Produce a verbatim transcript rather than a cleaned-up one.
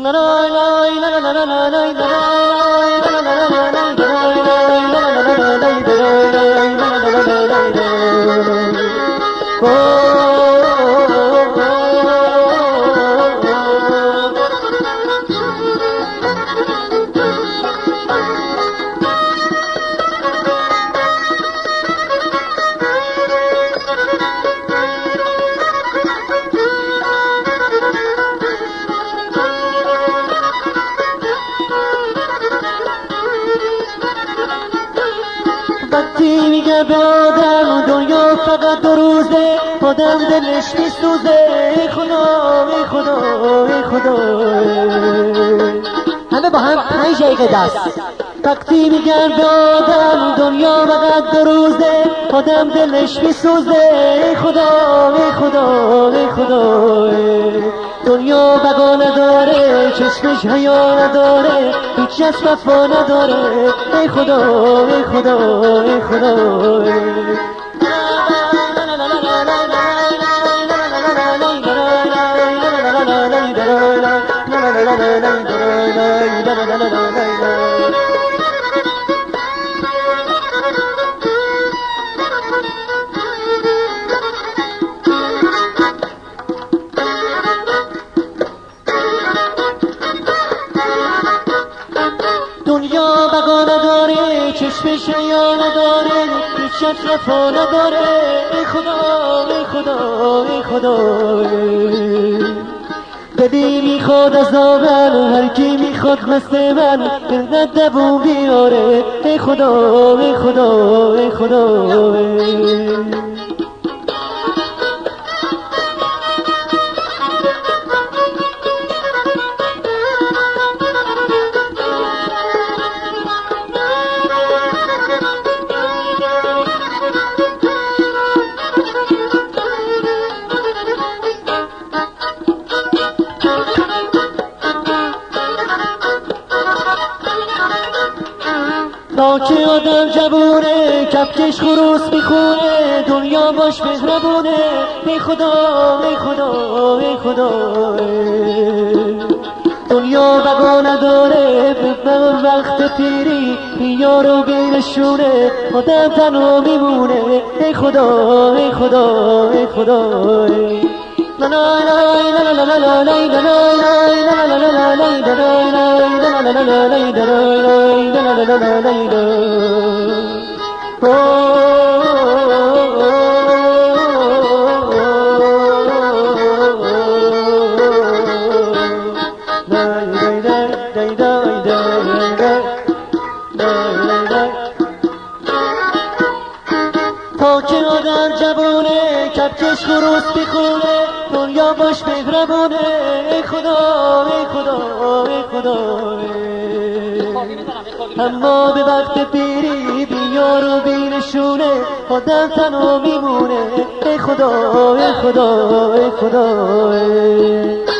وقتی میگه به آدم دنیا فقط دو روزه، آدم دلش میسوزه. ای خدا ای خدا ای خدا، همه با هم پنج دقیقه دست. وقتی میگن به آدم دنیا فقط دو روزه، آدم دلش میسوزه. ای خدا ای خدا ای خدا، دنیا بقا نداره، چشمش حیا نداره، هیچ کس وفا نداره. ای خدا ای خدا ای خدا. دنیا بقا نداره، چشمش حیا نداره، هیچ کس وفا نداره. ای خدا ای خدا ای خدا، دلی میخواد از آمن، هر کی میخواد مثل من دلت دوون بیاره. ای خدا ای خدا ای خدا. تا که آدم جوونه، کفکش خروس میخونه، دنیا باش مهربونه. ای خدا ای خدا ای خدا، دنیا بقا نداره، به وقت پیری بیار و بیرشونه، آدم تنها میمونه. ای خدا ای خدا ای خدا. تا که آدم جوونه، کفکش خروس میخونه، دنیا باش مهربونه. ای خدا ای خدا ای خدا، اما به وقت پیری بیار و بینشونه، آدم تنها میمونه. ای خدا ای خدا ای خدا.